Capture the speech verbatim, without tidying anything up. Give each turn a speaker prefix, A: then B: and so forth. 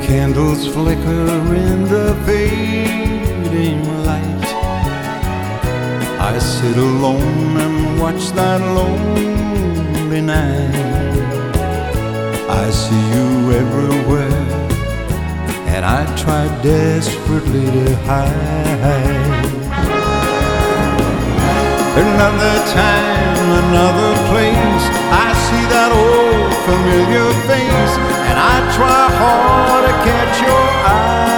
A: candles flicker in the fading light. I sit alone and watch that lonely night. I see you everywhere, and I try desperately to hide. Another time, another place, I see that old familiar face, and I try hard to catch your eye.